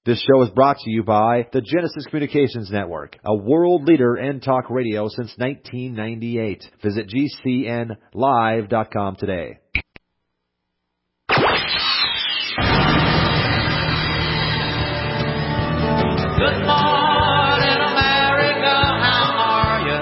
This show is brought to you by the Genesis Communications Network, a world leader in talk radio since 1998. Visit GCNlive.com today. Good morning, America, how are you?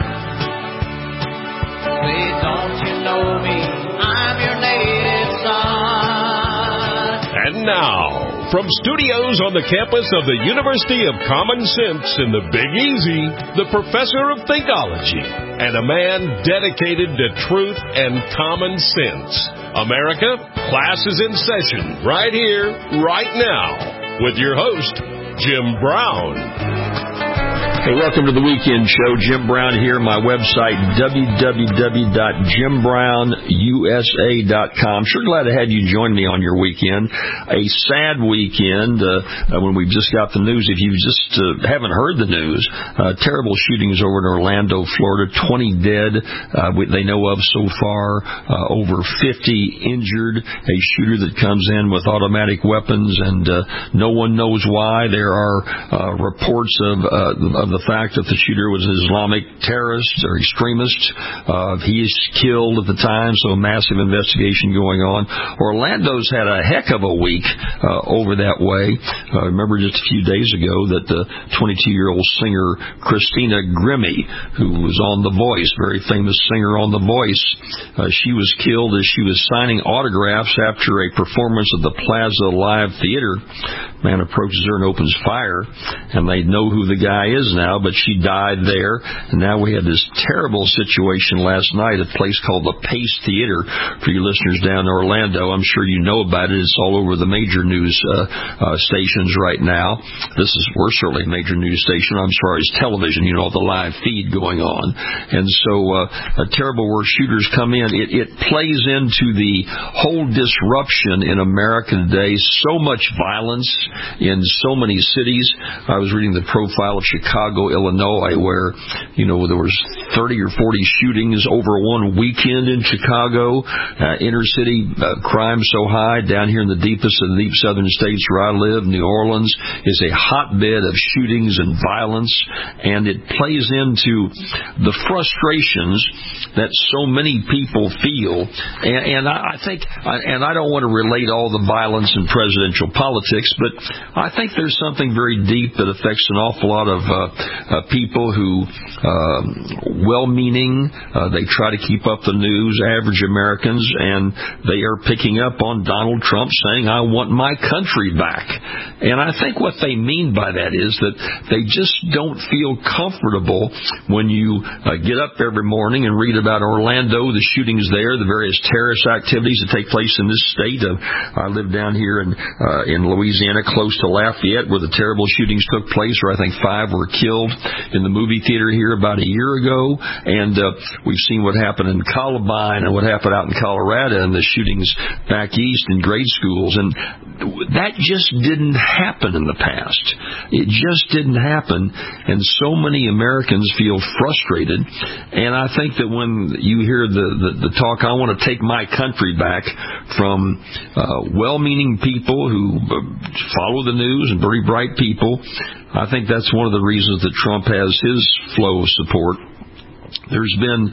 Say, don't you know me? I'm your native son. And now, from studios on the campus of the University of Common Sense in the Big Easy, the professor of Thinkology, and a man dedicated to truth and common sense. America, class is in session right here, right now, with your host, Jim Brown. Hey, welcome to the Weekend Show. Jim Brown here. My website, www.jimbrown.usa.com. Sure glad to have you join me on your weekend. A sad weekend when we've just got the news. If you just haven't heard the news, terrible shootings over in Orlando, Florida. 20 dead they know of so far. Over 50 injured. A shooter that comes in with automatic weapons, and no one knows why. There are reports of the fact that the shooter was an Islamic terrorist or extremist. He is killed at the time, so a massive investigation going on. Orlando's had a heck of a week over that way. I remember just a few days ago that the 22-year-old singer Christina Grimmie, who was on The Voice, very famous singer on The Voice, she was killed as she was signing autographs after a performance at the Plaza Live Theater. Man approaches her and opens fire, and they know who the guy is now, but she died there. And now we had this terrible situation last night at a place called the Pace Theater. For you listeners down in Orlando, I'm sure you know about it. It's all over the major news stations right now. We're certainly a major news station as far as television, the live feed going on. And so a terrible where shooters come in. It plays into the whole disruption in America today. So much violence in so many cities. I was reading the profile of Chicago, Illinois, where, there was 30 or 40 shootings over one weekend in Chicago. Inner city crime so high. Down here in the deepest of the deep southern states where I live, New Orleans is a hotbed of shootings and violence, and it plays into the frustrations that so many people feel. And I think, and I don't want to relate all the violence in presidential politics, but I think there's something very deep that affects an awful lot of people who, well-meaning, they try to keep up the news, average Americans, and they are picking up on Donald Trump saying, I want my country back. And I think what they mean by that is that they just don't feel comfortable when you get up every morning and read about Orlando, the shootings there, the various terrorist activities that take place in this state. I live down here in Louisiana, close to Lafayette, where the terrible shootings took place, where I think 5 were killed in the movie theater here about a year ago. And we've seen what happened in Columbine and what happened out in Colorado and the shootings back east in grade schools. And that just didn't happen in the past. It just didn't happen. And so many Americans feel frustrated. And I think that when you hear the talk, I want to take my country back, from well-meaning people who follow the news and very bright people, I think that's one of the reasons that Trump has his flow of support. There's been,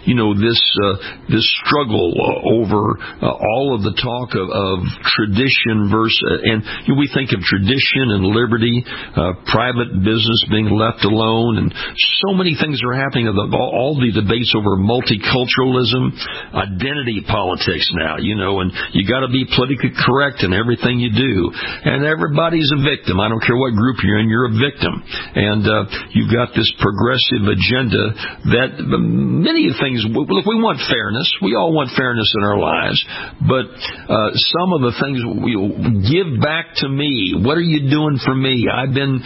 this struggle over all of the talk of tradition and we think of tradition and liberty, private business being left alone, and so many things are happening. All the debates over multiculturalism, identity politics now, and you got to be politically correct in everything you do, and everybody's a victim. I don't care what group you're in, you're a victim, and you've got this progressive agenda that many things. Look, we want fairness. We all want fairness in our lives. But some of the things, give back to me. What are you doing for me? I've been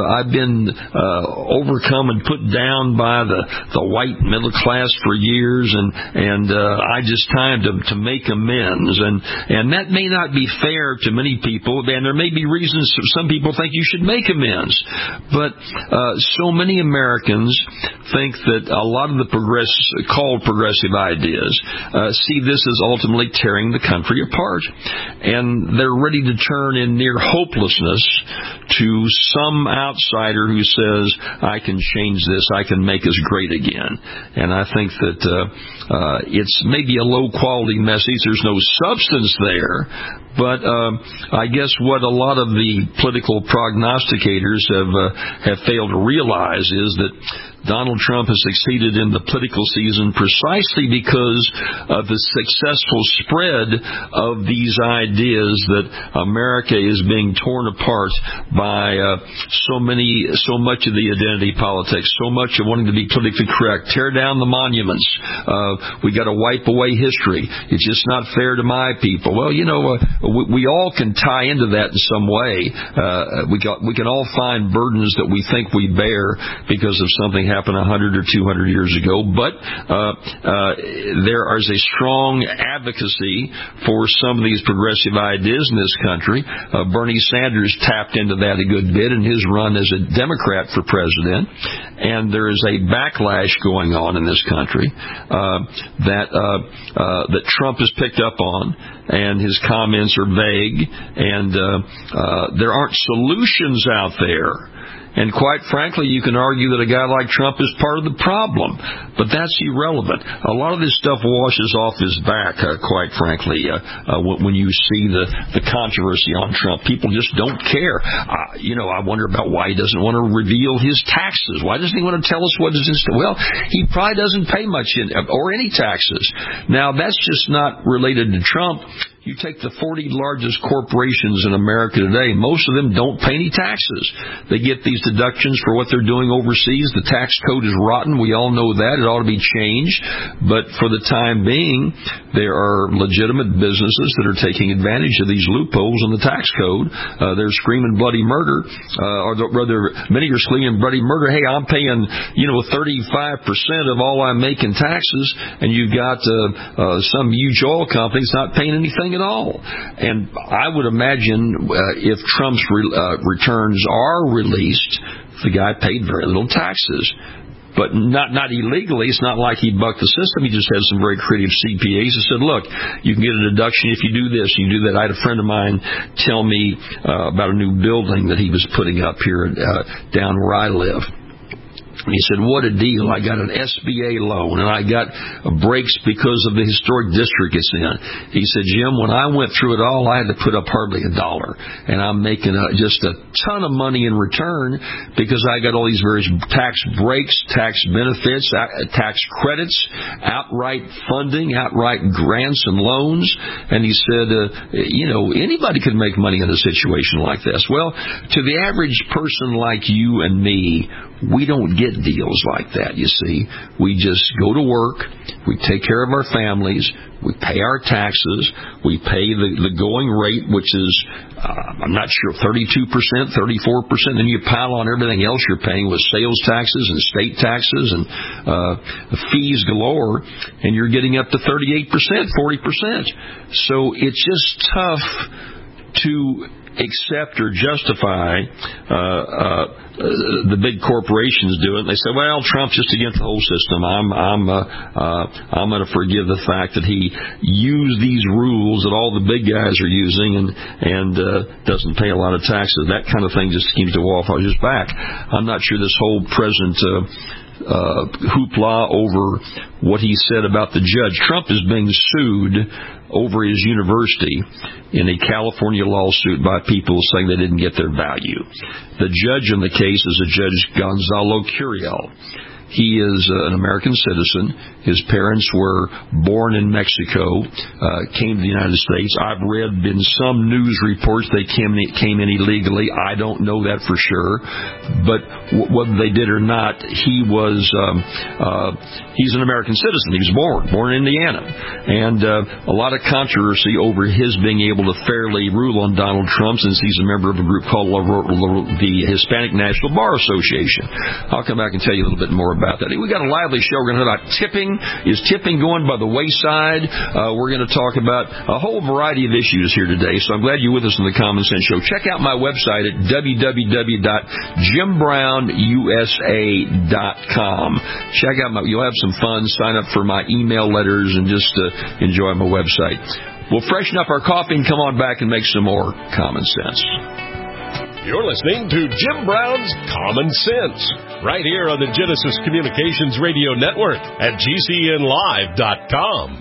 overcome and put down by the white middle class for years, and I just time to make amends. And that may not be fair to many people, and there may be reasons some people think you should make amends. But so many Americans think that a lot of the called progressive ideas see this as ultimately tearing the country apart. And they're ready to turn in near hopelessness to some outsider who says, I can change this, I can make us great again. And I think that it's maybe a low-quality message. There's no substance there. But I guess what a lot of the political prognosticators have failed to realize is that Donald Trump has succeeded in the political season precisely because of the successful spread of these ideas that America is being torn apart by so much of the identity politics, so much of wanting to be politically correct. Tear down the monuments. We got to wipe away history. It's just not fair to my people. Well, we all can tie into that in some way. We can all find burdens that we think we bear because of something happened 100 or 200 years ago, but there is a strong advocacy for some of these progressive ideas in this country. Bernie Sanders tapped into that a good bit in his run as a Democrat for president, and there is a backlash going on in this country that Trump has picked up on, and his comments are vague, and there aren't solutions out there. And quite frankly, you can argue that a guy like Trump is part of the problem, but that's irrelevant. A lot of this stuff washes off his back, quite frankly, when you see the controversy on Trump. People just don't care. I wonder about why he doesn't want to reveal his taxes. Why doesn't he want to tell us what is his... Well, he probably doesn't pay much or any taxes. Now, that's just not related to Trump. You take the 40 largest corporations in America today, most of them don't pay any taxes. They get these deductions for what they're doing overseas. The tax code is rotten. We all know that. It ought to be changed. But for the time being, there are legitimate businesses that are taking advantage of these loopholes in the tax code. They're screaming bloody murder, or rather, many are screaming bloody murder. Hey, I'm paying, 35% of all I make in taxes, and you've got some huge oil companies not paying anything at all. And I would imagine if Trump's returns are released, the guy paid very little taxes. But not illegally. It's not like he bucked the system. He just had some very creative CPAs who said, look, you can get a deduction if you do this, you do that. I had a friend of mine tell me about a new building that he was putting up here down where I live. He said, what a deal. I got an SBA loan, and I got breaks because of the historic district it's in. He said, Jim, when I went through it all, I had to put up hardly $1. And I'm making just a ton of money in return because I got all these various tax breaks, tax benefits, tax credits, outright funding, outright grants and loans. And he said, anybody could make money in a situation like this. Well, to the average person like you and me, we don't get deals like that, you see. We just go to work, we take care of our families, we pay our taxes, we pay the going rate, which is, I'm not sure, 32%, 34%, then you pile on everything else you're paying with sales taxes and state taxes and fees galore, and you're getting up to 38%, 40%. So it's just tough to accept or justify the big corporations do it. They say, well, Trump's just against the whole system. I'm going to forgive the fact that he used these rules that all the big guys are using and doesn't pay a lot of taxes. That kind of thing just seems to wash off his back. I'm not sure this whole present hoopla over what he said about the judge. Trump is being sued over his university in a California lawsuit by people saying they didn't get their value. The judge in the case is a Judge Gonzalo Curiel. He is an American citizen. His parents were born in Mexico, came to the United States. I've read in some news reports they came in illegally. I don't know that for sure. But whether they did or not, he's an American citizen. He was born in Indiana. And a lot of controversy over his being able to fairly rule on Donald Trump since he's a member of a group called the Hispanic National Bar Association. I'll come back and tell you a little bit more about that. We got a lively show. We're going to talk about tipping. Is tipping going by the wayside? We're going to talk about a whole variety of issues here today. So I'm glad you're with us on the Common Sense Show. Check out my website at www.jimbrown.usa.com. Check out you'll have some fun. Sign up for my email letters and just enjoy my website. We'll freshen up our coffee and come on back and make some more Common Sense. You're listening to Jim Brown's Common Sense, right here on the Genesis Communications Radio Network at GCNlive.com.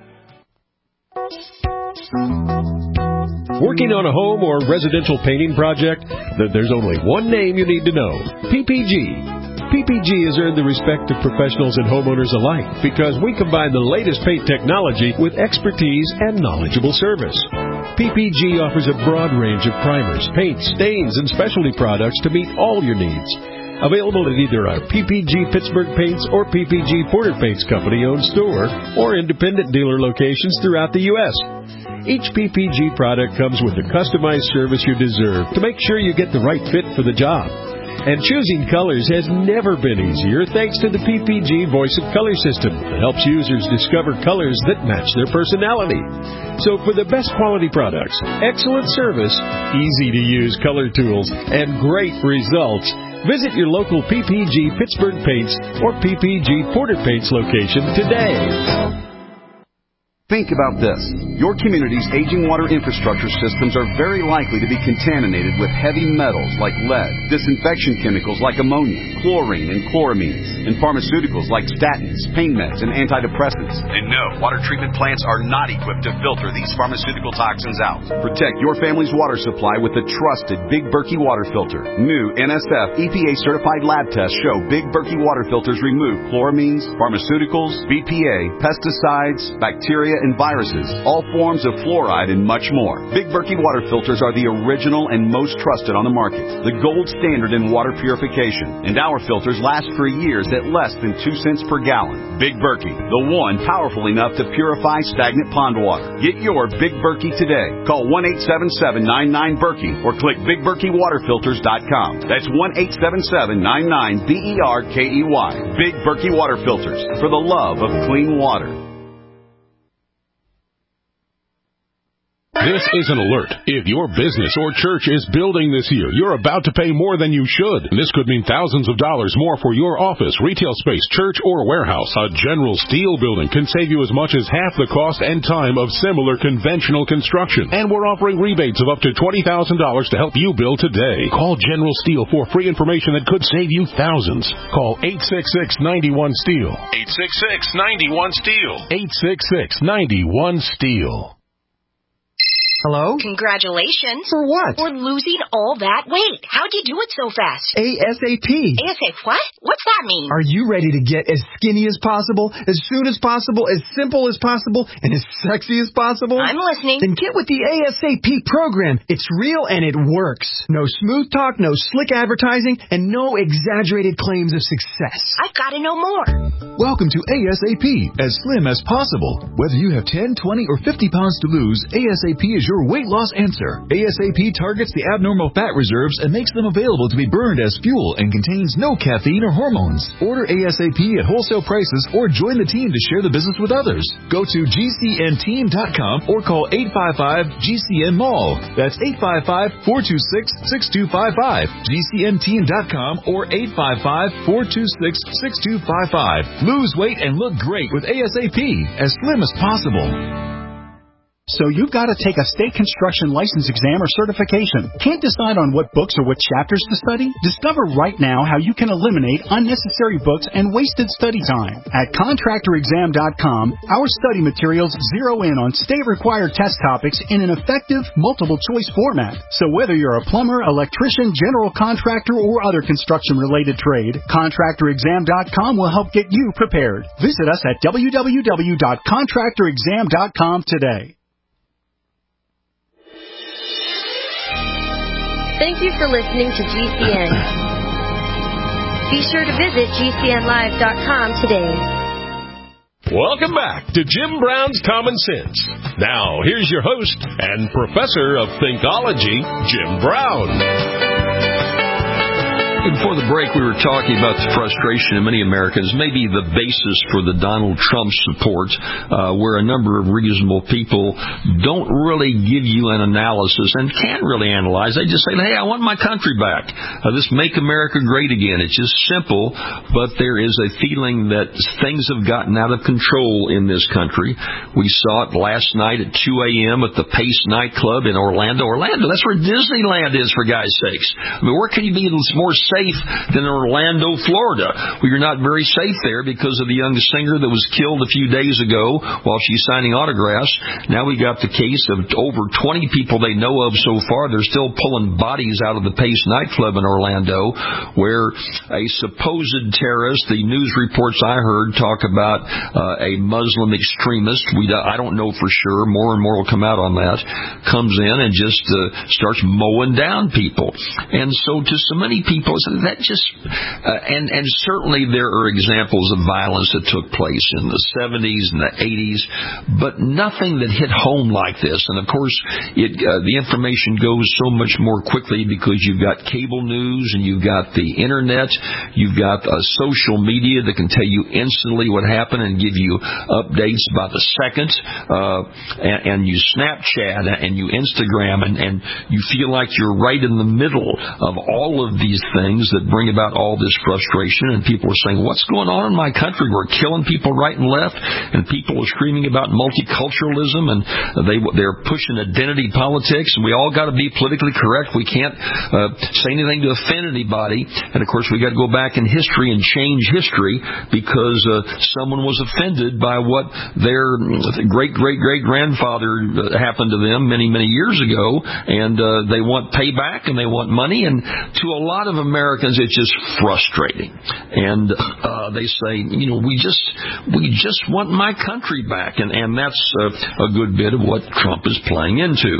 Working on a home or residential painting project? There's only one name you need to know: PPG. PPG has earned the respect of professionals and homeowners alike because we combine the latest paint technology with expertise and knowledgeable service. PPG offers a broad range of primers, paints, stains, and specialty products to meet all your needs. Available at either our PPG Pittsburgh Paints or PPG Porter Paints Company-owned store or independent dealer locations throughout the U.S. Each PPG product comes with the customized service you deserve to make sure you get the right fit for the job. And choosing colors has never been easier thanks to the PPG Voice of Color system that helps users discover colors that match their personality. So for the best quality products, excellent service, easy-to-use color tools, and great results, visit your local PPG Pittsburgh Paints or PPG Porter Paints location today. Think about this. Your community's aging water infrastructure systems are very likely to be contaminated with heavy metals like lead, disinfection chemicals like ammonia, chlorine and chloramines, and pharmaceuticals like statins, pain meds, and antidepressants. And no, water treatment plants are not equipped to filter these pharmaceutical toxins out. Protect your family's water supply with the trusted Big Berkey water filter. New NSF EPA-certified lab tests show Big Berkey water filters remove chloramines, pharmaceuticals, BPA, pesticides, bacteria, and viruses, all forms of fluoride, and much more. Big Berkey water filters are the original and most trusted on the market, the gold standard in water purification, and our filters last for years at less than 2 cents per gallon. Big Berkey, the one powerful enough to purify stagnant pond water. Get your Big Berkey today. Call 1-877-99-BERKEY or click BigBerkeyWaterFilters.com. That's 1-877-99-BERKEY. Big Berkey Water Filters, for the love of clean water. This is an alert. If your business or church is building this year, you're about to pay more than you should. This could mean thousands of dollars more for your office, retail space, church, or warehouse. A General Steel building can save you as much as half the cost and time of similar conventional construction. And we're offering rebates of up to $20,000 to help you build today. Call General Steel for free information that could save you thousands. Call 866-91-STEEL. 866-91-STEEL. 866-91-STEEL. Hello? Congratulations. For what? For losing all that weight. How'd you do it so fast? ASAP. ASAP what? What's that mean? Are you ready to get as skinny as possible, as soon as possible, as simple as possible, and as sexy as possible? I'm listening. Then get with the ASAP program. It's real and it works. No smooth talk, no slick advertising, and no exaggerated claims of success. I've got to know more. Welcome to ASAP, as slim as possible. Whether you have 10, 20, or 50 pounds to lose, ASAP is your weight loss answer. ASAP targets the abnormal fat reserves and makes them available to be burned as fuel and contains no caffeine or hormones. Order ASAP at wholesale prices or join the team to share the business with others. Go to GCNteam.com or call 855-GCN-MALL. That's 855-426-6255. GCNteam.com or 855-426-6255. Lose weight and look great with ASAP, as slim as possible. So you've got to take a state construction license exam or certification. Can't decide on what books or what chapters to study? Discover right now how you can eliminate unnecessary books and wasted study time. At ContractorExam.com, our study materials zero in on state-required test topics in an effective, multiple-choice format. So whether you're a plumber, electrician, general contractor, or other construction-related trade, ContractorExam.com will help get you prepared. Visit us at www.ContractorExam.com today. Thank you for listening to GCN. Be sure to visit GCNlive.com today. Welcome back to Jim Brown's Common Sense. Now, here's your host and professor of Thinkology, Jim Brown. Before the break, we were talking about the frustration of many Americans, maybe the basis for the Donald Trump support, where a number of reasonable people don't really give you an analysis and can't really analyze. They just say, hey, I want my country back. This Make America Great Again. It's just simple, but there is a feeling that things have gotten out of control in this country. We saw it last night at 2 a.m. at the Pace nightclub in Orlando. Orlando, that's where Disneyland is, for God's sakes. I mean, where can you be more safe than Orlando, Florida? Well, you're not very safe there because of the young singer that was killed a few days ago while she's signing autographs. Now we got the case of over 20 people they know of so far. They're still pulling bodies out of the Pace nightclub in Orlando, where a supposed terrorist, the news reports I heard talk about a Muslim extremist, I don't know for sure, more and more will come out on that, comes in and just starts mowing down people. And so to so many people, that just, and certainly there are examples of violence that took place in the 70s and the 80s, but nothing that hit home like this. And of course, the information goes so much more quickly because you've got cable news and you've got the internet, you've got social media that can tell you instantly what happened and give you updates about the second, and you Snapchat and you Instagram, and you feel like you're right in the middle of all of these things that bring about all this frustration, and people are saying, what's going on in my country? We're killing people right and left, and people are screaming about multiculturalism, and they're pushing identity politics, and we all got to be politically correct. We can't say anything to offend anybody, and of course we got to go back in history and change history because someone was offended by what their great-great-great-grandfather happened to them many, many years ago, and they want payback and they want money, and to a lot of Americans it's just frustrating. And they say, we just want my country back, and that's a good bit of what Trump is playing into.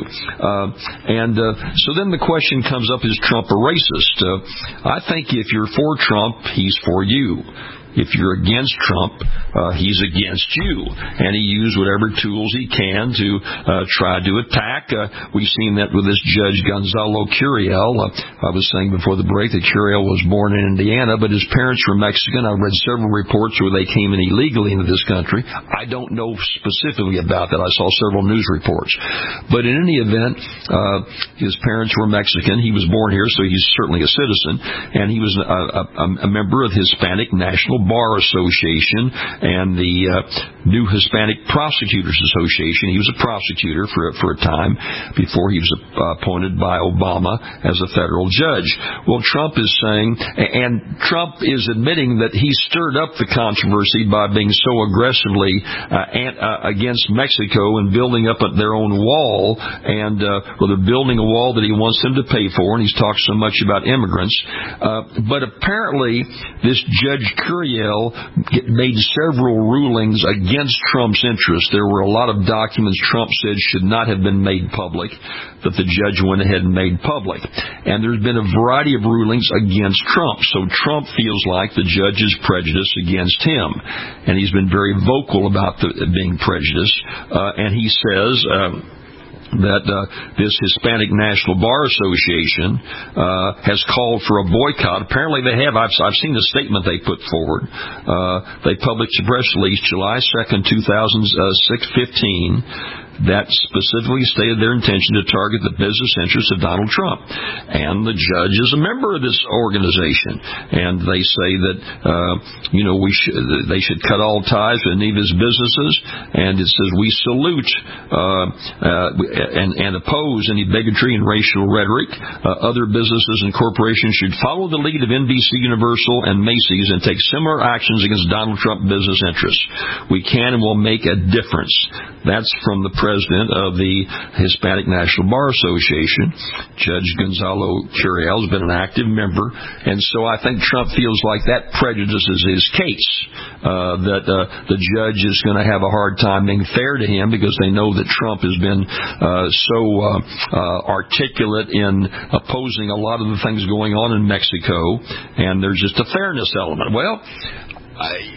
So then the question comes up, is Trump a racist? I think if you're for Trump, he's for you. If you're against Trump, he's against you. And he used whatever tools he can to try to attack. We've seen that with this Judge Gonzalo Curiel. I was saying before the break that Curiel was born in Indiana, but his parents were Mexican. I read several reports where they came in illegally into this country. I don't know specifically about that. I saw several news reports. But in any event, his parents were Mexican. He was born here, so he's certainly a citizen. And he was a member of the Hispanic National Bar Association and the New Hispanic Prosecutors Association. He was a prosecutor for a time before he was appointed by Obama as a federal judge. Well, Trump is saying, and Trump is admitting that he stirred up the controversy by being so aggressively against Mexico and building up their own wall, and they're building a wall that he wants them to pay for, and he's talked so much about immigrants. But apparently, this Judge Curiel made several rulings against Trump's interests. There were a lot of documents Trump said should not have been made public that the judge went ahead and made public. And there's been a variety of rulings against Trump. So Trump feels like the judge is prejudiced against him. And he's been very vocal about being prejudiced. And he says that this Hispanic National Bar Association has called for a boycott. Apparently they have. I've seen the statement they put forward. They published a press release July 2nd, 2015, that specifically stated their intention to target the business interests of Donald Trump. And the judge is a member of this organization. And they say that, they should cut all ties with any of his businesses. And it says, we salute and oppose any bigotry and racial rhetoric. Other businesses and corporations should follow the lead of NBC Universal and Macy's and take similar actions against Donald Trump business interests. We can and will make a difference. That's from the president of the Hispanic National Bar Association. Judge Gonzalo Curiel has been an active member, and so I think Trump feels like that prejudices his case, that the judge is going to have a hard time being fair to him because they know that Trump has been so articulate in opposing a lot of the things going on in Mexico, and there's just a fairness element. Well,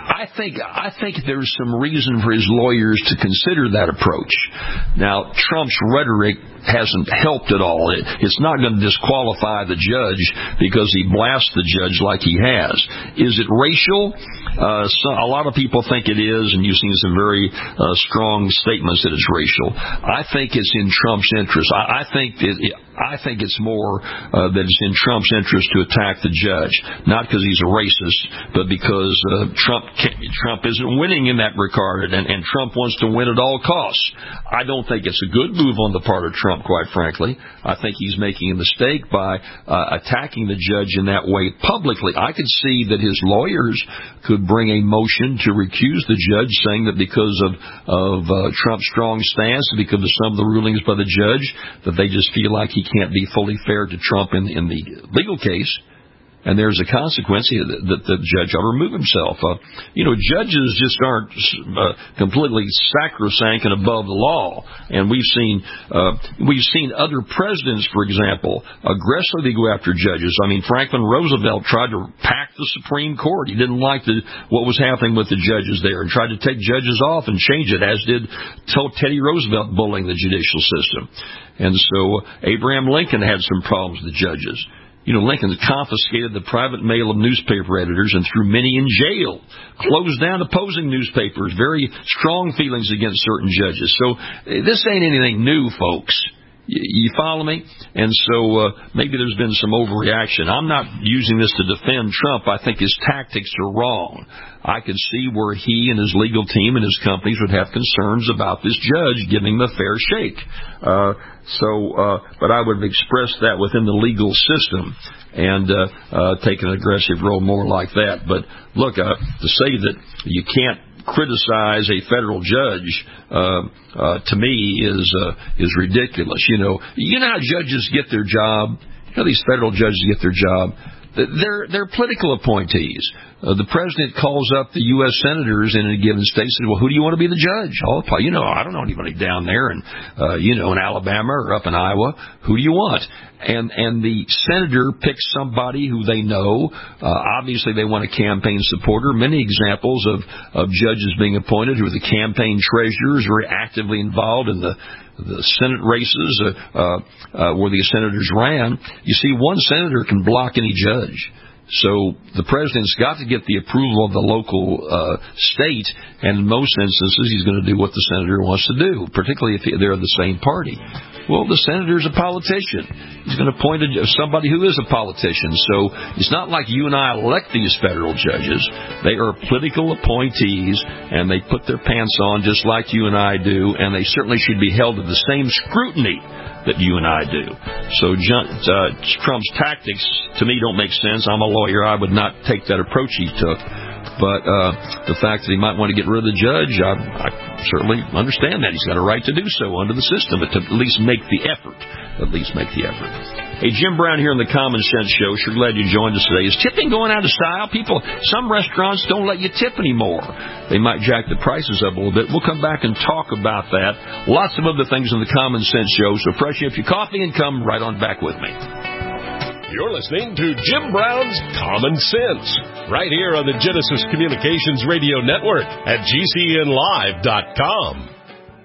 I think there's some reason for his lawyers to consider that approach. Now, Trump's rhetoric hasn't helped at all. It's not going to disqualify the judge because he blasts the judge like he has. Is it racial? A lot of people think it is, and you've seen some very strong statements that it's racial. I think it's in Trump's interest. I think it's more that it's in Trump's interest to attack the judge, not because he's a racist, but because Trump isn't winning in that regard, and Trump wants to win at all costs. I don't think it's a good move on the part of Trump, quite frankly. I think he's making a mistake by attacking the judge in that way publicly. I could see that his lawyers could bring a motion to recuse the judge, saying that because of Trump's strong stance, because of some of the rulings by the judge, that they just feel like he can't be fully fair to Trump in the legal case. And there's a consequence that the judge ought to remove himself. Judges just aren't completely sacrosanct and above the law. And we've seen other presidents, for example, aggressively go after judges. I mean, Franklin Roosevelt tried to pack the Supreme Court. He didn't like what was happening with the judges there and tried to take judges off and change it, as did Teddy Roosevelt bullying the judicial system. And so Abraham Lincoln had some problems with the judges. Lincoln confiscated the private mail of newspaper editors and threw many in jail, closed down opposing newspapers, very strong feelings against certain judges. So this ain't anything new, folks. You follow me? And so maybe there's been some overreaction. I'm not using this to defend Trump. I think his tactics are wrong. I could see where he and his legal team and his companies would have concerns about this judge giving him a fair shake. But I would have expressed that within the legal system and take an aggressive role more like that. But look, to say that you can't criticize a federal judge to me is ridiculous. You know how judges get their job. These federal judges get their job. They're political appointees. The president calls up the U.S. senators in a given state and says, well, who do you want to be the judge? Oh, I don't know anybody down there in Alabama or up in Iowa. Who do you want? And the senator picks somebody who they know. Obviously, they want a campaign supporter. Many examples of judges being appointed who are the campaign treasurers, very actively involved in the Senate races where the senators ran. You see, one senator can block any judge. So the president's got to get the approval of the local state, and in most instances he's going to do what the senator wants to do, particularly if they're the same party. Well, the senator's a politician. He's going to appoint somebody who is a politician. So it's not like you and I elect these federal judges. They are political appointees, and they put their pants on just like you and I do, and they certainly should be held to the same scrutiny that you and I do. So Trump's tactics, to me, don't make sense. I'm a lawyer. I would not take that approach he took. But the fact that he might want to get rid of the judge, I certainly understand that. He's got a right to do so under the system, but to at least make the effort. Hey, Jim Brown here on the Common Sense Show. Sure glad you joined us today. Is tipping going out of style? Some restaurants don't let you tip anymore. They might jack the prices up a little bit. We'll come back and talk about that. Lots of other things on the Common Sense Show. So freshen up your coffee and come right on back with me. You're listening to Jim Brown's Common Sense, right here on the Genesis Communications Radio Network at GCNlive.com.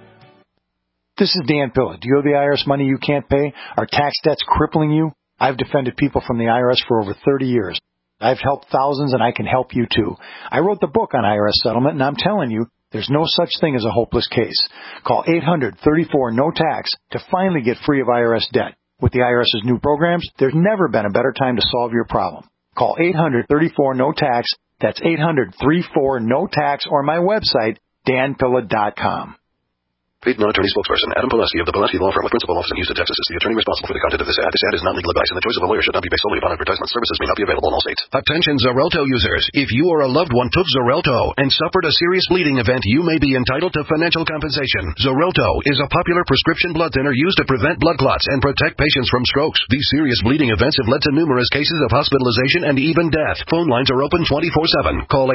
This is Dan Pilla. Do you owe the IRS money you can't pay? Are tax debts crippling you? I've defended people from the IRS for over 30 years. I've helped thousands, and I can help you too. I wrote the book on IRS settlement, and I'm telling you, there's no such thing as a hopeless case. Call 800-34-NO-TAX to finally get free of IRS debt. With the IRS's new programs, there's never been a better time to solve your problem. Call 800-34-NO-TAX. That's 800-34-NO-TAX, or my website, danpilla.com. Paid non-attorney spokesperson Adam Pileski of the Pileski Law Firm with principal office in Houston, Texas is the attorney responsible for the content of this ad. This ad is not legal advice, and the choice of a lawyer should not be based solely upon advertisement. Services may not be available in all states. Attention Xarelto users. If you or a loved one took Xarelto and suffered a serious bleeding event, you may be entitled to financial compensation. Xarelto is a popular prescription blood thinner used to prevent blood clots and protect patients from strokes. These serious bleeding events have led to numerous cases of hospitalization and even death. Phone lines are open 24/7. Call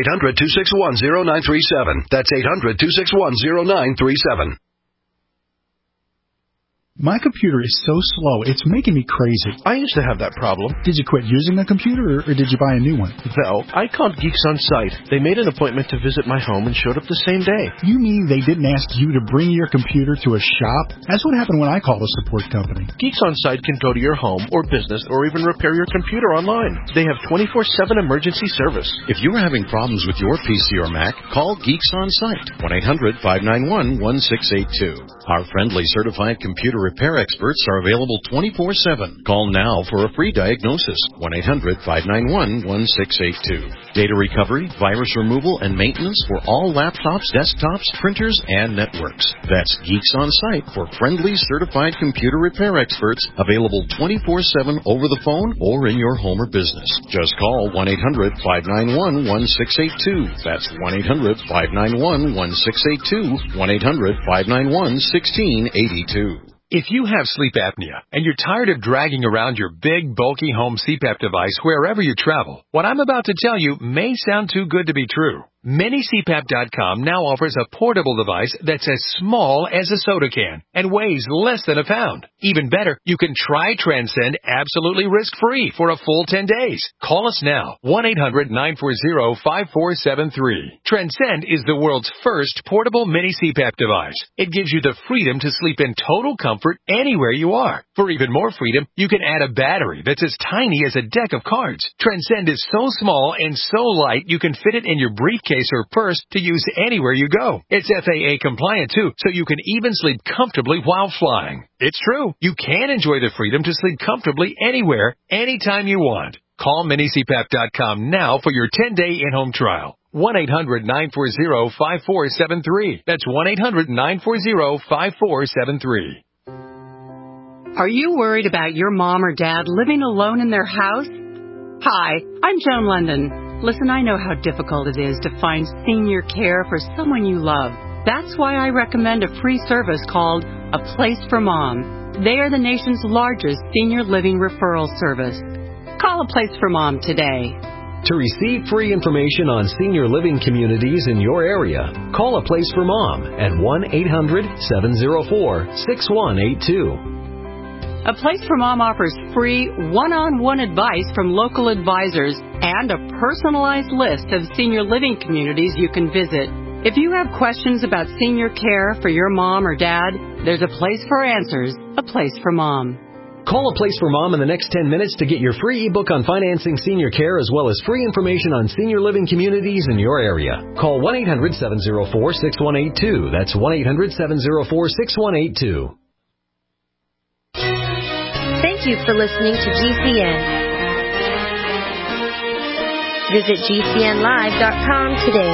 800-261-0937. That's 800-261-0937. My computer is so slow, it's making me crazy. I used to have that problem. Did you quit using the computer, or did you buy a new one? No, I called Geeks on Site. They made an appointment to visit my home and showed up the same day. You mean they didn't ask you to bring your computer to a shop? That's what happened when I called a support company. Geeks on Site can go to your home or business or even repair your computer online. They have 24/7 emergency service. If you're having problems with your PC or Mac, call Geeks on Site. 1-800-591-1682. Our friendly certified computer repair experts are available 24/7. Call now for a free diagnosis. 1-800-591-1682. Data recovery, virus removal, and maintenance for all laptops, desktops, printers, and networks. That's Geeks on Site for friendly certified computer repair experts, available 24/7 over the phone or in your home or business. Just call 1-800-591-1682. That's 1-800-591-1682. 1-800-591-1682. If you have sleep apnea and you're tired of dragging around your big, bulky home CPAP device wherever you travel, what I'm about to tell you may sound too good to be true. MiniCPAP.com now offers a portable device that's as small as a soda can and weighs less than a pound. Even better, you can try Transcend absolutely risk-free for a full 10 days. Call us now, 1-800-940-5473. Transcend is the world's first portable mini CPAP device. It gives you the freedom to sleep in total comfort anywhere you are. For even more freedom, you can add a battery that's as tiny as a deck of cards. Transcend is so small and so light you can fit it in your briefcase or purse to use anywhere you go. It's FAA compliant too, so you can even sleep comfortably while flying. It's true. You can enjoy the freedom to sleep comfortably anywhere, anytime you want. Call MiniCPAP.com now for your 10-day in-home trial. 1-800-940-5473. That's 1-800-940-5473. Are you worried about your mom or dad living alone in their house? Hi, I'm Joan London. Listen, I know how difficult it is to find senior care for someone you love. That's why I recommend a free service called A Place for Mom. They are the nation's largest senior living referral service. Call A Place for Mom today. To receive free information on senior living communities in your area, call A Place for Mom at 1-800-704-6182. A Place for Mom offers free one-on-one advice from local advisors and a personalized list of senior living communities you can visit. If you have questions about senior care for your mom or dad, there's a place for answers, A Place for Mom. Call A Place for Mom in the next 10 minutes to get your free ebook on financing senior care as well as free information on senior living communities in your area. Call 1-800-704-6182. That's 1-800-704-6182. Thank you for listening to GCN. Visit GCNlive.com today.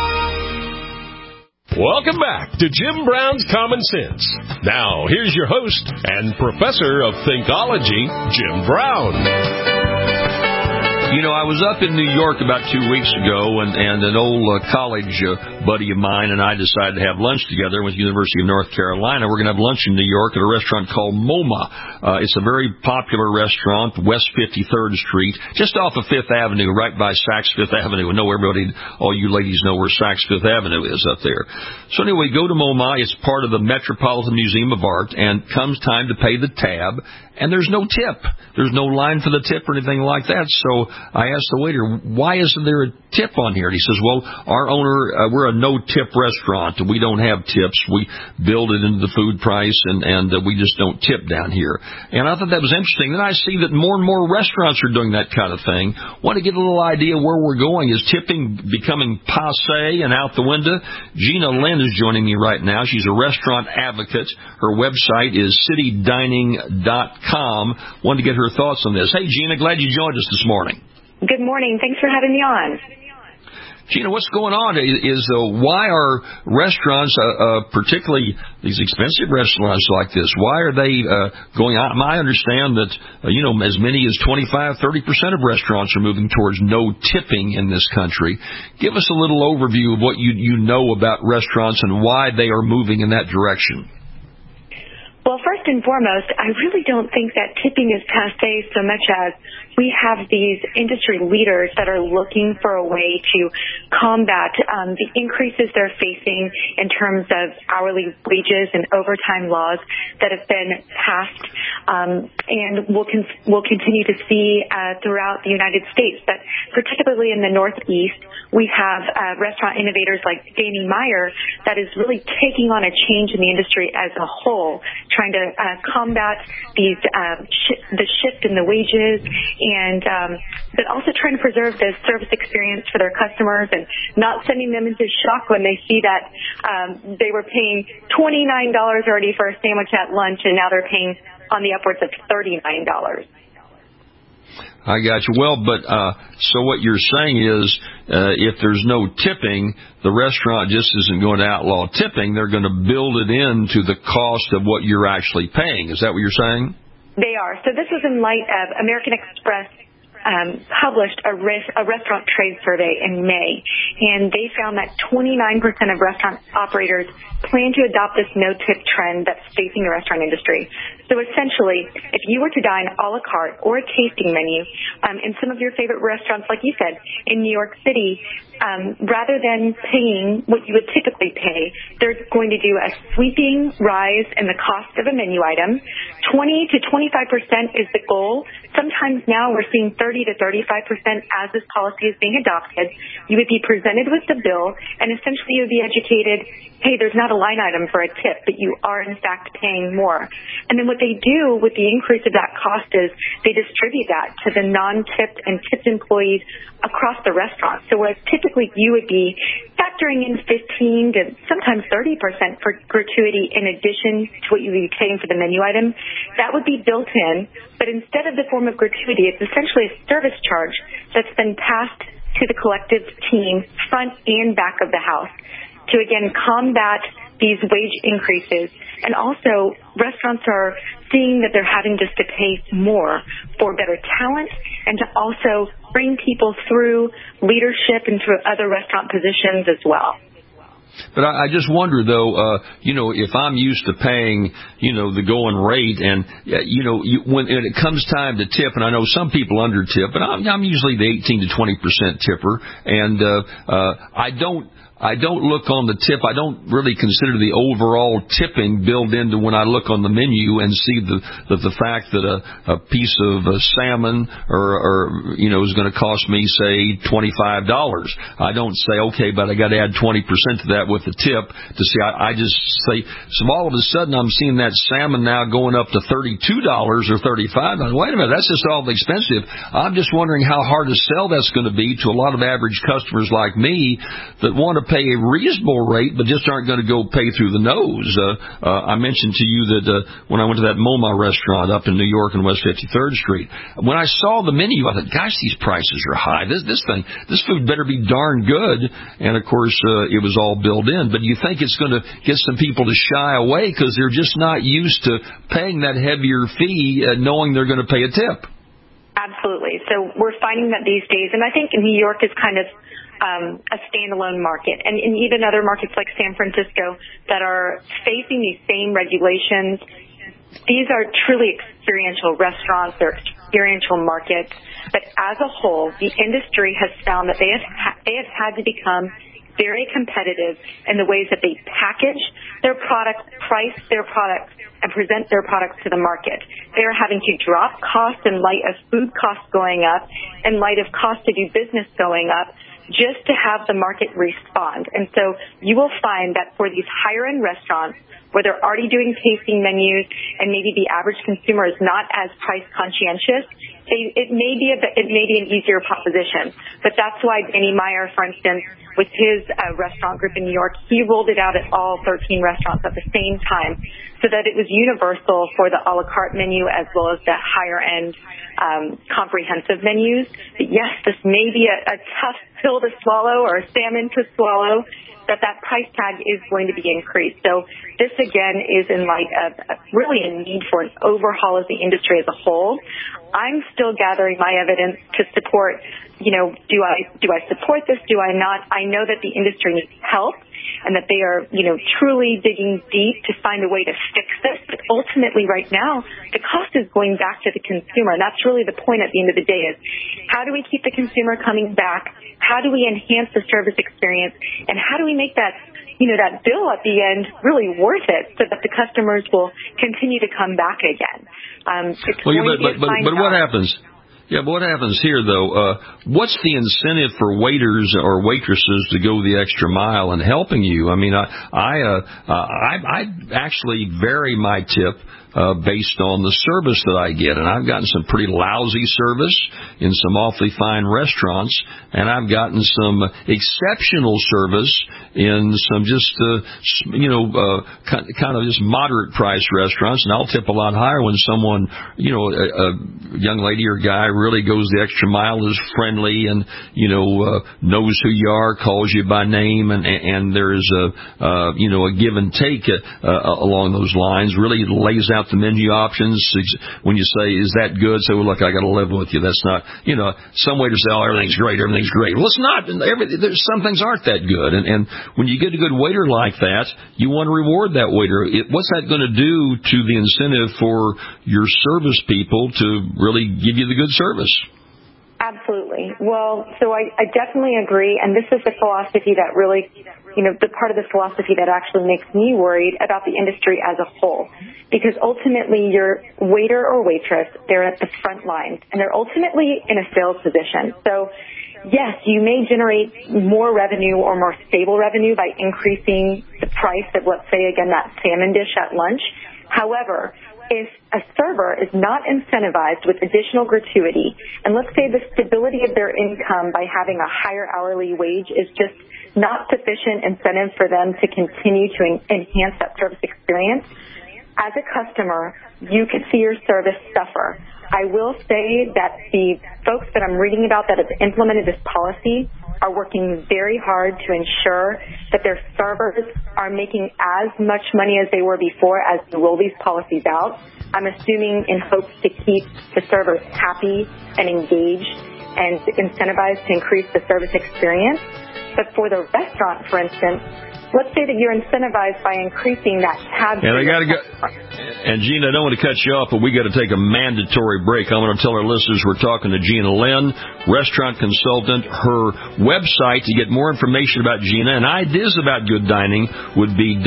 Welcome back to Jim Brown's Common Sense. Now, here's your host and professor of Thinkology, Jim Brown. You know, I was up in New York about 2 weeks ago, and an old college buddy of mine and I decided to have lunch together with the University of North Carolina. We're going to have lunch in New York at a restaurant called MoMA. It's a very popular restaurant, West 53rd Street, just off of Fifth Avenue, right by Saks Fifth Avenue. I know everybody, all you ladies know where Saks Fifth Avenue is up there. So anyway, go to MoMA. It's part of the Metropolitan Museum of Art, and comes time to pay the tab, and there's no tip. There's no line for the tip or anything like that. So I asked the waiter, why isn't there a tip on here? And he says, well, our owner, we're a no-tip restaurant. We don't have tips. We build it into the food price, and we just don't tip down here. And I thought that was interesting. Then I see that more and more restaurants are doing that kind of thing. Want to get a little idea where we're going. Is tipping becoming passé and out the window? Gina Lynn is joining me right now. She's a restaurant advocate. Her website is citydining.com. Wanted to get her thoughts on this. Hey, Gina, glad you joined us this morning. Good morning. Thanks for having me on. Gina, what's going on is why are restaurants, particularly these expensive restaurants like this, why are they going out? I understand that, as many as 25-30% of restaurants are moving towards no tipping in this country. Give us a little overview of what you know about restaurants and why they are moving in that direction. Well, first and foremost, I really don't think that tipping is passé so much as we have these industry leaders that are looking for a way to combat the increases they're facing in terms of hourly wages and overtime laws that have been passed, and we'll continue to see throughout the United States. But particularly in the Northeast, we have restaurant innovators like Danny Meyer that is really taking on a change in the industry as a whole, trying to combat these the shift in the wages, and but also trying to preserve the service experience for their customers and not sending them into shock when they see that they were paying $29 already for a sandwich at lunch, and now they're paying on the upwards of $39. I got you. Well, but so what you're saying is if there's no tipping, the restaurant just isn't going to outlaw tipping. They're going to build it into the cost of what you're actually paying. Is that what you're saying? They are. So this was in light of American Express published a restaurant trade survey in May, and they found that 29% of restaurant operators plan to adopt this no-tip trend that's facing the restaurant industry. So essentially, if you were to dine a la carte or a tasting menu in some of your favorite restaurants, like you said, in New York City, rather than paying what you would typically pay, they're going to do a sweeping rise in the cost of a menu item. 20 to 25% is the goal. Sometimes now we're seeing 30 to 35% as this policy is being adopted. You would be presented with the bill, and essentially you would be educated, hey, there's not a line item for a tip, but you are in fact paying more. And then what they do with the increase of that cost is they distribute that to the non-tipped and tipped employees across the restaurant. So whereas typically you would be factoring in 15 to sometimes 30% for gratuity in addition to what you would be paying for the menu item, that would be built in. But instead of the form of gratuity, it's essentially a service charge that's been passed to the collective team, front and back of the house, to again combat these wage increases. And also, restaurants are seeing that they're having just to pay more for better talent and to also bring people through leadership and through other restaurant positions as well. But I just wonder, though, if I'm used to paying, the going rate, and, when it comes time to tip, and I know some people under tip, but I'm usually the 18 to 20% tipper, and I don't look on the tip. I don't really consider the overall tipping built into when I look on the menu and see the fact that a piece of salmon or is going to cost me, say, $25. I don't say, okay, but I got to add 20% to that with the tip to see. I just say, so all of a sudden I'm seeing that salmon now going up to $32 or $35. Wait a minute, that's just all expensive. I'm just wondering how hard to sell that's going to be to a lot of average customers like me that want to pay a reasonable rate, but just aren't going to go pay through the nose. I mentioned to you that when I went to that MoMA restaurant up in New York on West 53rd Street, when I saw the menu, I thought, gosh, these prices are high. This food better be darn good. And, of course, it was all built in. But do you think it's going to get some people to shy away because they're just not used to paying that heavier fee knowing they're going to pay a tip? Absolutely. So we're finding that these days, and I think New York is kind of a standalone market, and even other markets like San Francisco that are facing these same regulations. These are truly experiential restaurants. They're experiential markets. But as a whole, the industry has found that they have had to become very competitive in the ways that they package their products, price their products, and present their products to the market. They are having to drop costs in light of food costs going up, in light of cost to do business going up, just to have the market respond. And so you will find that for these higher-end restaurants, where they're already doing tasting menus and maybe the average consumer is not as price conscientious, it may be an easier proposition. But that's why Danny Meyer, for instance, with his restaurant group in New York, he rolled it out at all 13 restaurants at the same time so that it was universal for the a la carte menu as well as the higher-end comprehensive menus. But yes, this may be a tough pill to swallow or a salmon to swallow, that price tag is going to be increased. So this, again, is in light of really a need for an overhaul of the industry as a whole. I'm still gathering my evidence to support, do I support this? Do I not? I know that the industry needs help. and that they are, truly digging deep to find a way to fix this. But ultimately right now, the cost is going back to the consumer. And that's really the point at the end of the day is how do we keep the consumer coming back? How do we enhance the service experience? And how do we make that that bill at the end really worth it so that the customers will continue to come back again? But what happens? Yeah, but what happens here, though? What's the incentive for waiters or waitresses to go the extra mile in helping you? I mean, I actually vary my tip based on the service that I get, and I've gotten some pretty lousy service in some awfully fine restaurants, and I've gotten some exceptional service in some just kind of just moderate priced restaurants, and I'll tip a lot higher when someone, a young lady or guy really goes the extra mile, is friendly, and knows who you are, calls you by name, and there's a give and take along those lines. Really lays out the menu options. When you say, is that good? Say, well, look, I got to live with you. That's not, some waiters say, oh, everything's great. Well, it's not. Some things aren't that good. And when you get a good waiter like that, you want to reward that waiter. What's that going to do to the incentive for your service people to really give you the good service? Absolutely. Well, so I definitely agree, and this is the philosophy that really, the part of the philosophy that actually makes me worried about the industry as a whole. Because ultimately, your waiter or waitress, they're at the front lines, and they're ultimately in a sales position. So, yes, you may generate more revenue or more stable revenue by increasing the price of, let's say, again, that salmon dish at lunch. However, if a server is not incentivized with additional gratuity, and let's say the stability of their income by having a higher hourly wage is just not sufficient incentive for them to continue to enhance that service experience, as a customer, you could see your service suffer. I will say that the folks that I'm reading about that have implemented this policy are working very hard to ensure that their servers are making as much money as they were before as they roll these policies out. I'm assuming in hopes to keep the servers happy and engaged and incentivized to increase the service experience. But for the restaurant, for instance, let's say that you're incentivized by increasing that tab. And I got to go. And Gina, I don't want to cut you off, but we got to take a mandatory break. I want to tell our listeners we're talking to Gina Lynn, restaurant consultant. Her website to get more information about Gina and ideas about good dining would be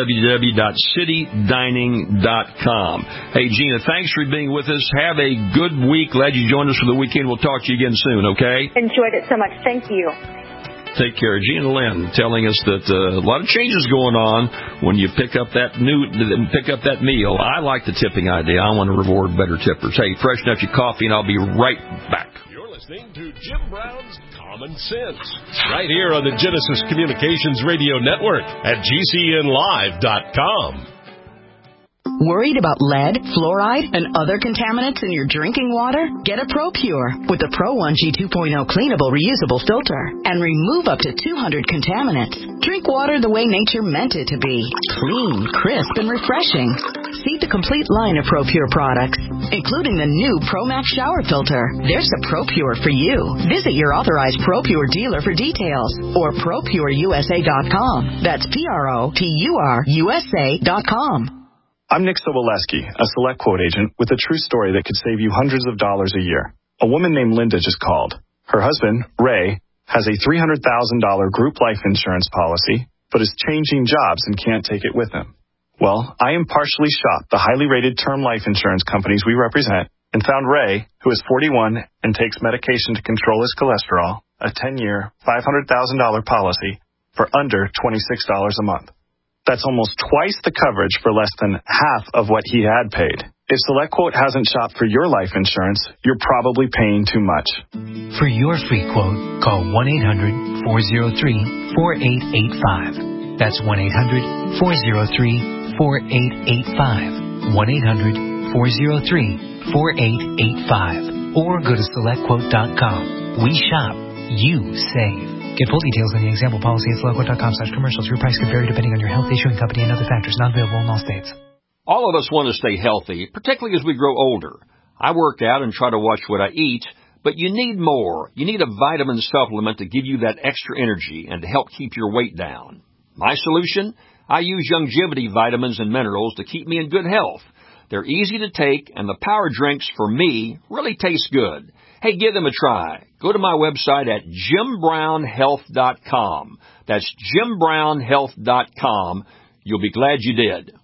www.citydining.com. Hey, Gina, thanks for being with us. Have a good week. Glad you joined us for the weekend. We'll talk to you again soon, okay? Enjoyed it so much. Thank you. Take care. Gina Lynn telling us that a lot of changes going on when you pick up that meal. I like the tipping idea. I want to reward better tippers. Hey, freshen up your coffee, and I'll be right back. You're listening to Jim Brown's Common Sense right here on the Genesis Communications Radio Network at GCNlive.com. Worried about lead, fluoride, and other contaminants in your drinking water? Get a ProPure with the Pro 1G 2.0 cleanable reusable filter and remove up to 200 contaminants. Drink water the way nature meant it to be. Clean, crisp, and refreshing. See the complete line of ProPure products, including the new ProMax shower filter. There's a ProPure for you. Visit your authorized ProPure dealer for details or ProPureUSA.com. That's ProPureUSA.com. I'm Nick Soboleski, a Select Quote agent with a true story that could save you hundreds of dollars a year. A woman named Linda just called. Her husband, Ray, has a $300,000 group life insurance policy, but is changing jobs and can't take it with him. Well, I impartially shopped the highly rated term life insurance companies we represent and found Ray, who is 41 and takes medication to control his cholesterol, a 10-year, $500,000 policy for under $26 a month. That's almost twice the coverage for less than half of what he had paid. If SelectQuote hasn't shopped for your life insurance, you're probably paying too much. For your free quote, call 1-800-403-4885. That's 1-800-403-4885. 1-800-403-4885. Or go to SelectQuote.com. We shop, you save. Get full details on the example policy at SelectQuote.com/commercials. Your price could vary depending on your health, issuing company, and other factors. Not available in all states. All of us want to stay healthy, particularly as we grow older. I work out and try to watch what I eat, but you need more. You need a vitamin supplement to give you that extra energy and to help keep your weight down. My solution? I use Youngevity vitamins and minerals to keep me in good health. They're easy to take, and the power drinks, for me, really taste good. Hey, give them a try. Go to my website at jimbrownhealth.com. That's jimbrownhealth.com. You'll be glad you did.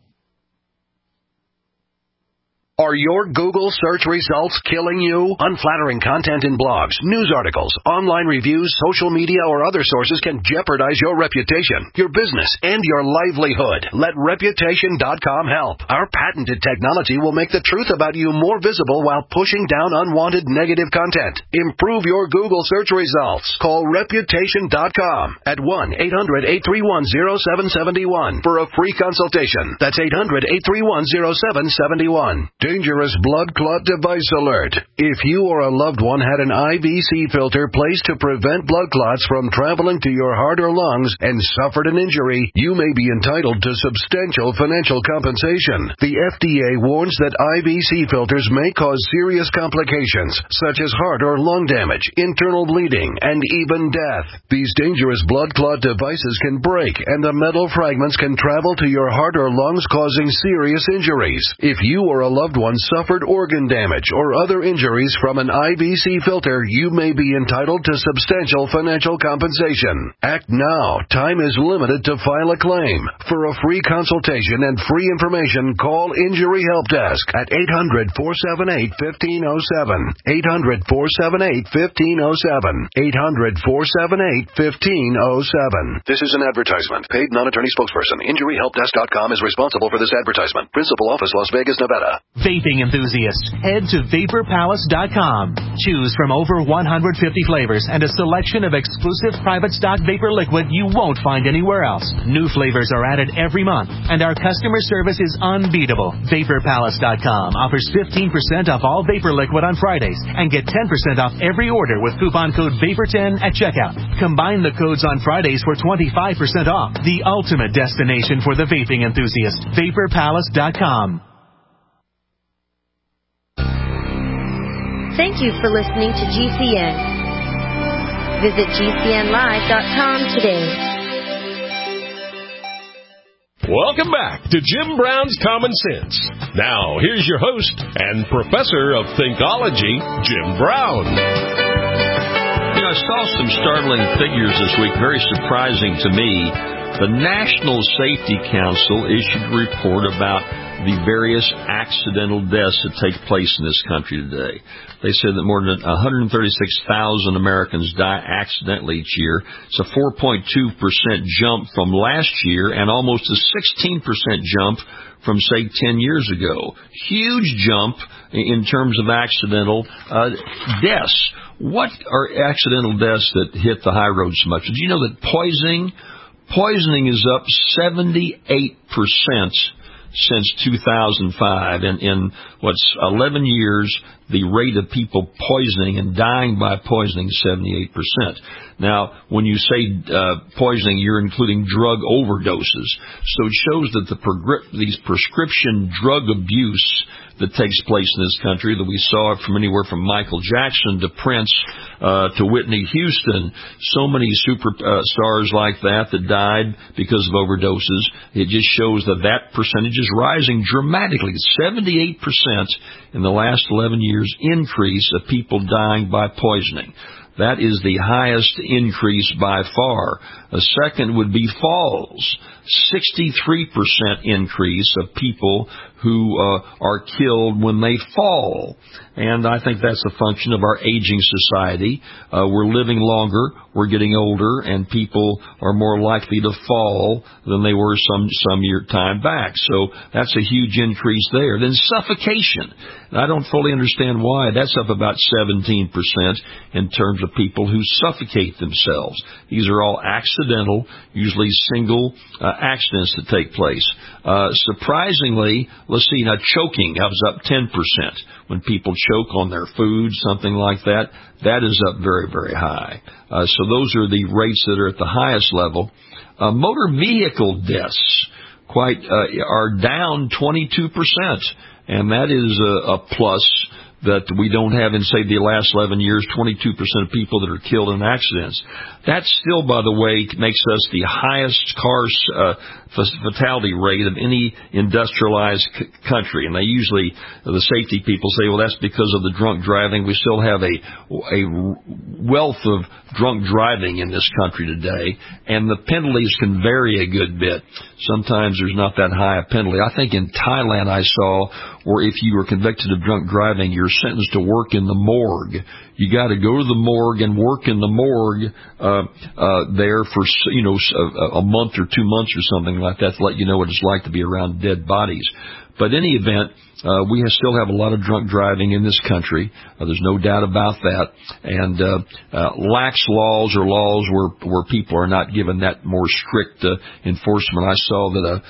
Are your Google search results killing you? Unflattering content in blogs, news articles, online reviews, social media, or other sources can jeopardize your reputation, your business, and your livelihood. Let Reputation.com help. Our patented technology will make the truth about you more visible while pushing down unwanted negative content. Improve your Google search results. Call Reputation.com at 1-800-831-0771 for a free consultation. That's 800-831-0771. Dangerous blood clot device alert. If you or a loved one had an IVC filter placed to prevent blood clots from traveling to your heart or lungs and suffered an injury, you may be entitled to substantial financial compensation. The FDA warns that IVC filters may cause serious complications, such as heart or lung damage, internal bleeding, and even death. These dangerous blood clot devices can break, and the metal fragments can travel to your heart or lungs, causing serious injuries. If you or a loved one suffered organ damage or other injuries from an IVC filter, you may be entitled to substantial financial compensation. Act now. Time is limited to file a claim. For a free consultation and free information, call Injury Help Desk at 800-478-1507. 800-478-1507. 800-478-1507. This is an advertisement. Paid non-attorney spokesperson. InjuryHelpDesk.com is responsible for this advertisement. Principal office, Las Vegas, Nevada. Vaping enthusiasts, head to VaporPalace.com. Choose from over 150 flavors and a selection of exclusive private stock vapor liquid you won't find anywhere else. New flavors are added every month, and our customer service is unbeatable. VaporPalace.com offers 15% off all vapor liquid on Fridays and get 10% off every order with coupon code VAPOR10 at checkout. Combine the codes on Fridays for 25% off. The ultimate destination for the vaping enthusiast. VaporPalace.com. Thank you for listening to GCN. Visit GCNlive.com today. Welcome back to Jim Brown's Common Sense. Now, here's your host and professor of Thinkology, Jim Brown. You know, I saw some startling figures this week, very surprising to me. The National Safety Council issued a report about the various accidental deaths that take place in this country today. They said that more than 136,000 Americans die accidentally each year. It's a 4.2% jump from last year and almost a 16% jump from, say, 10 years ago. Huge jump in terms of accidental deaths. What are accidental deaths that hit the high road so much? Did you know that poisoning is up 78% since 2005. And in 11 years, the rate of people poisoning and dying by poisoning is 78%. Now, when you say poisoning, you're including drug overdoses. So it shows that these prescription drug abuse that takes place in this country, that we saw from anywhere from Michael Jackson to Prince to Whitney Houston, so many superstars like that died because of overdoses. It just shows that percentage is rising dramatically. 78% in the last 11 years increase of people dying by poisoning. That is the highest increase by far. A second would be falls. 63% increase of people who are killed when they fall. And I think that's a function of our aging society. We're living longer, we're getting older, and people are more likely to fall than they were some time back. So that's a huge increase there. Then suffocation. And I don't fully understand why. That's up about 17% in terms of people who suffocate themselves. These are all accidental, usually single accidents that take place. Surprisingly, let's see, now choking was up 10%. When people choke on their food, something like that, that is up very, very high. So those are the rates that are at the highest level. Motor vehicle deaths are down 22%, and that is a plus that we don't have in, say, the last 11 years, 22% of people that are killed in accidents. That still, by the way, makes us the highest car fatality rate of any industrialized country. And they usually, the safety people say, well, that's because of the drunk driving. We still have a wealth of drunk driving in this country today, and the penalties can vary a good bit. Sometimes there's not that high a penalty. I think in Thailand I saw where if you were convicted of drunk driving, you're sentenced to work in the morgue. You got to go to the morgue and work in the morgue there for a month or 2 months or something like that to let you know what it's like to be around dead bodies. But in any event, we still have a lot of drunk driving in this country. There's no doubt about that. And lax laws or laws where people are not given that more strict enforcement. I saw that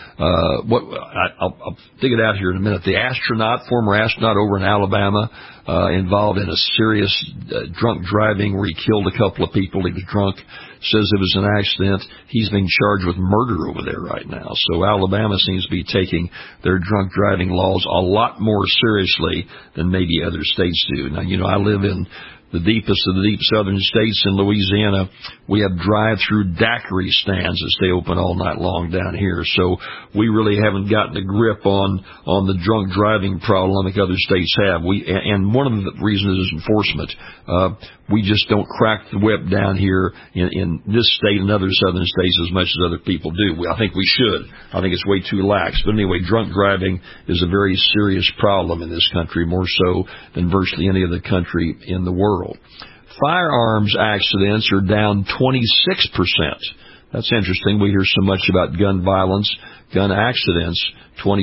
I'll dig it out here in a minute. The former astronaut over in Alabama, involved in a serious drunk driving where he killed a couple of people. He was drunk. Says it was an accident. He's being charged with murder over there right now. So Alabama seems to be taking their drunk driving laws a lot more seriously than maybe other states do. Now, I live in the deepest of the deep southern states in Louisiana. We have drive-through daiquiri stands that stay open all night long down here. So we really haven't gotten a grip on the drunk driving problem like other states have. And one of the reasons is enforcement. We just don't crack the whip down here in this state and other southern states as much as other people do. I think we should. I think it's way too lax. But anyway, drunk driving is a very serious problem in this country, more so than virtually any other country in the world. Firearms accidents are down 26%. That's interesting. We hear so much about gun violence, gun accidents, 26%.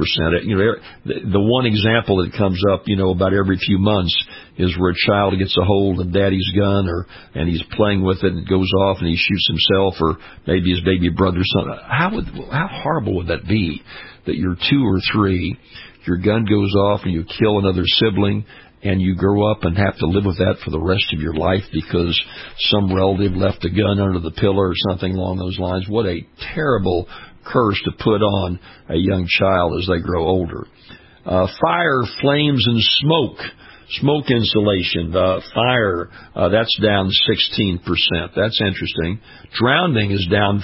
The one example that comes up, about every few months is where a child gets a hold of daddy's gun and he's playing with it and it goes off and he shoots himself or maybe his baby brother or something. How horrible would that be that you're 2 or 3, your gun goes off and you kill another sibling, and you grow up and have to live with that for the rest of your life because some relative left a gun under the pillow or something along those lines. What a terrible curse to put on a young child as they grow older. Fire, flames, and smoke insulation, fire, that's down 16%. That's interesting. Drowning is down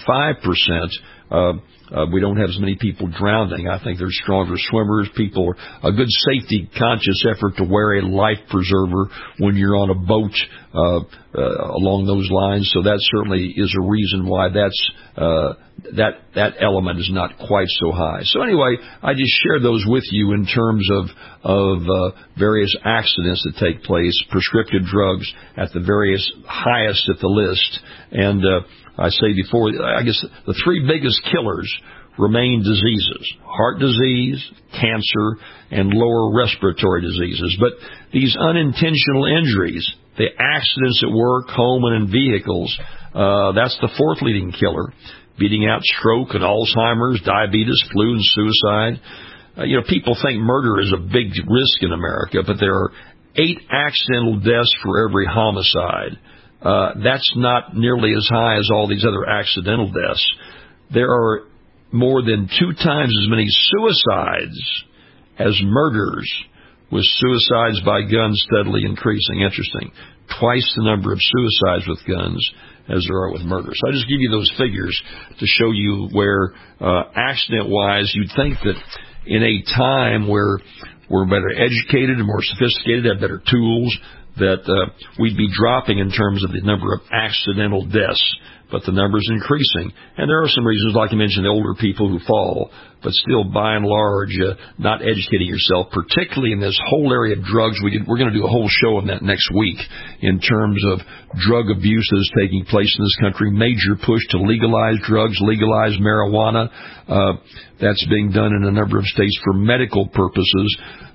5%. We don't have as many people drowning. I think there's stronger swimmers. People, a good safety conscious effort to wear a life preserver when you're on a boat along those lines. So that certainly is a reason why that element is not quite so high. So anyway, I just shared those with you in terms of various accidents that take place, prescriptive drugs at the various highest at the list. And I say before, I guess the 3 biggest killers remain diseases: heart disease, cancer, and lower respiratory diseases. But these unintentional injuries, the accidents at work, home, and in vehicles, that's the 4th leading killer, beating out stroke and Alzheimer's, diabetes, flu, and suicide. People think murder is a big risk in America, but there are 8 accidental deaths for every homicide. That's not nearly as high as all these other accidental deaths. There are more than 2 times as many suicides as murders, with suicides by guns steadily increasing. Interesting. Twice the number of suicides with guns as there are with murders. So I just give you those figures to show you where, accident-wise, you'd think that in a time where we're better educated and more sophisticated, have better tools, that we'd be dropping in terms of the number of accidental deaths. But the number's increasing. And there are some reasons, like I mentioned, the older people who fall, but still, by and large, not educating yourself, particularly in this whole area of drugs. We're going to do a whole show on that next week in terms of drug abuse that is taking place in this country. Major push to legalize drugs, legalize marijuana. That's being done in a number of states for medical purposes.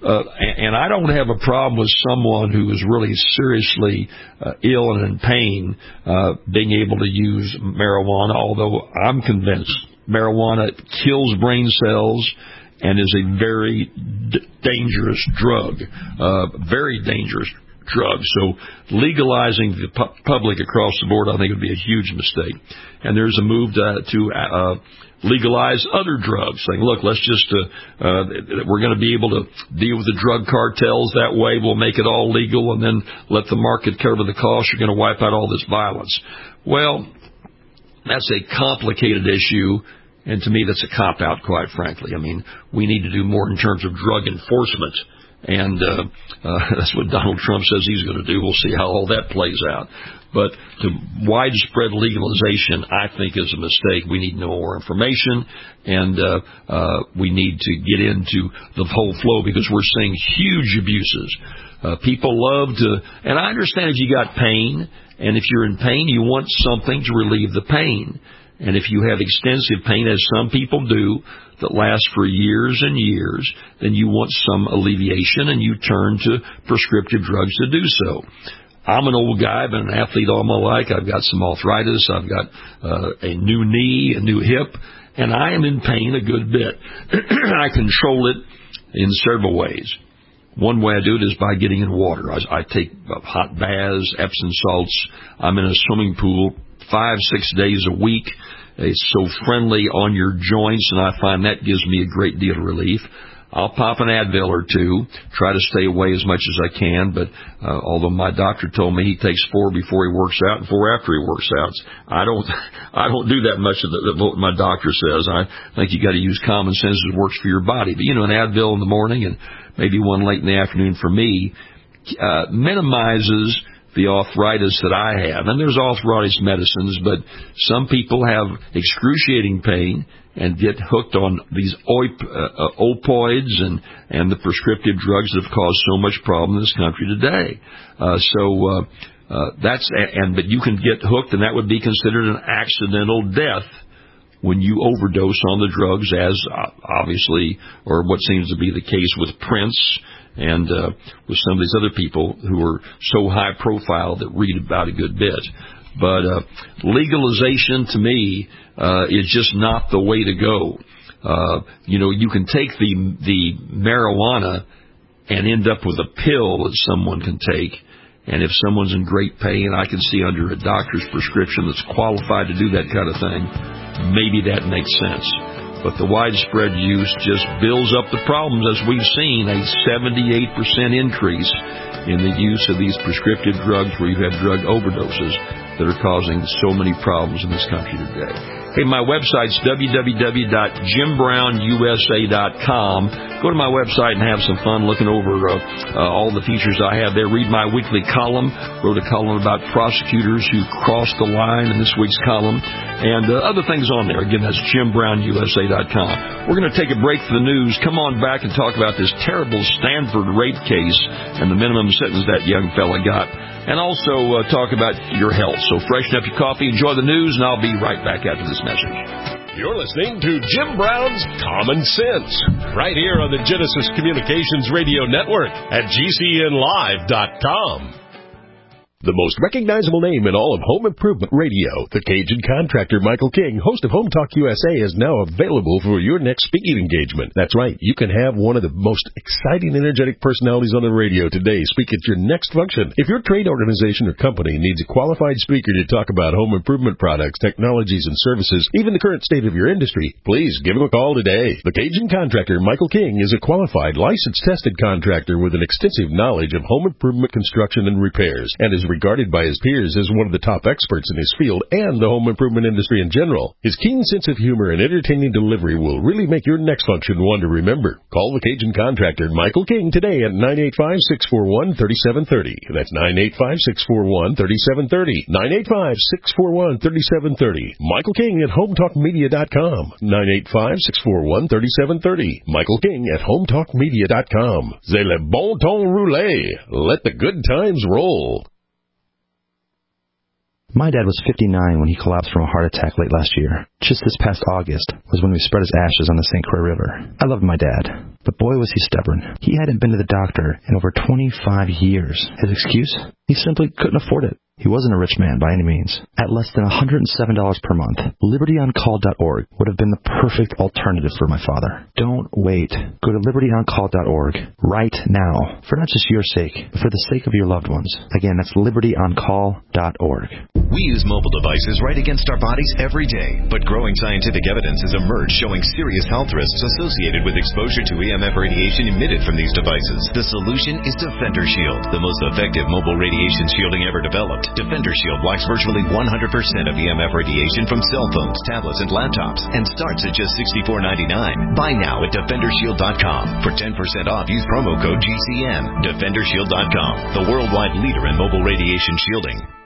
And I don't have a problem with someone who is really seriously ill and in pain being able to use marijuana, although I'm convinced marijuana kills brain cells and is a very dangerous drug, very dangerous drug. So legalizing the public across the board, I think, would be a huge mistake. And there's a move to legalize other drugs, saying, look, let's just, we're going to be able to deal with the drug cartels that way. We'll make it all legal and then let the market cover the cost. You're going to wipe out all this violence. Well, that's a complicated issue, and to me that's a cop-out, quite frankly. I mean, we need to do more in terms of drug enforcement, and that's what Donald Trump says he's going to do. We'll see how all that plays out. But the widespread legalization, I think, is a mistake. We need more information, and we need to get into the whole flow because we're seeing huge abuses. People love to, and I understand if you got pain, and if you're in pain, you want something to relieve the pain. And if you have extensive pain, as some people do, that lasts for years and years, then you want some alleviation, and you turn to prescriptive drugs to do so. I'm an old guy. I've been an athlete all my life. I've got some arthritis. I've got a new knee, a new hip, and I am in pain a good bit. I control it in several ways. One way I do it is by getting in water. I take hot baths, Epsom salts. I'm in a swimming pool 5-6 days a week. It's so friendly on your joints, and I find that gives me a great deal of relief. I'll pop an Advil or two, try to stay away as much as I can, but although my doctor told me he takes 4 before he works out and 4 after he works out, I don't do that much of what my doctor says. I think you got to use common sense as it works for your body. But, an Advil in the morning and maybe one late in the afternoon for me minimizes the arthritis that I have. And there's arthritis medicines, but some people have excruciating pain and get hooked on these opioids and the prescriptive drugs that have caused so much problem in this country today. But you can get hooked, and that would be considered an accidental death when you overdose on the drugs, as obviously, or what seems to be the case with Prince and with some of these other people who are so high profile that read about a good bit. But legalization, to me, is just not the way to go. You can take the marijuana and end up with a pill that someone can take. And if someone's in great pain, I can see under a doctor's prescription that's qualified to do that kind of thing, maybe that makes sense. But the widespread use just builds up the problems, as we've seen, a 78% increase in the use of these prescriptive drugs where you have drug overdoses that are causing so many problems in this country today. Hey, my website's www.jimbrown.usa.com. Go to my website and have some fun looking over all the features I have there. Read my weekly column. Wrote a column about prosecutors who crossed the line in this week's column, and other things on there. Again, that's jimbrown.usa.com. We're going to take a break for the news. Come on back and talk about this terrible Stanford rape case and the minimum sentence that young fella got. And also talk about your health. So freshen up your coffee, enjoy the news, and I'll be right back after this message. You're listening to Jim Brown's Common Sense, right here on the Genesis Communications Radio Network at GCNlive.com. The most recognizable name in all of home improvement radio, the Cajun contractor Michael King, host of Home Talk USA, is now available for your next speaking engagement. That's right, you can have one of the most exciting, energetic personalities on the radio today speak at your next function. If your trade organization or company needs a qualified speaker to talk about home improvement products, technologies, and services, even the current state of your industry, please give him a call today. The Cajun contractor Michael King is a qualified, licensed, tested contractor with an extensive knowledge of home improvement construction and repairs, and is regarded by his peers as one of the top experts in his field and the home improvement industry in general. His keen sense of humor and entertaining delivery will really make your next function one to remember. Call the Cajun contractor Michael King today at 985-641-3730. That's 985-641-3730. 985-641-3730. Michael King at HomeTalkMedia.com. 985-641-3730. Michael King at HomeTalkMedia.com. C'est le bon ton roulé. Let the good times roll. My dad was 59 when he collapsed from a heart attack late last year. Just this past August was when we spread his ashes on the St. Croix River. I loved my dad, but boy was he stubborn. He hadn't been to the doctor in over 25 years. His excuse? He simply couldn't afford it. He wasn't a rich man by any means. At less than $107 per month, LibertyOnCall.org would have been the perfect alternative for my father. Don't wait. Go to LibertyOnCall.org right now, for not just your sake, but for the sake of your loved ones. Again, that's LibertyOnCall.org. We use mobile devices right against our bodies every day, but growing scientific evidence has emerged showing serious health risks associated with exposure to EMF radiation emitted from these devices. The solution is Defender Shield, the most effective mobile radiation shielding ever developed. Defender Shield blocks virtually 100% of EMF radiation from cell phones, tablets, and laptops, and starts at just $64.99. Buy now at DefenderShield.com. For 10% off, use promo code GCN. DefenderShield.com, the worldwide leader in mobile radiation shielding.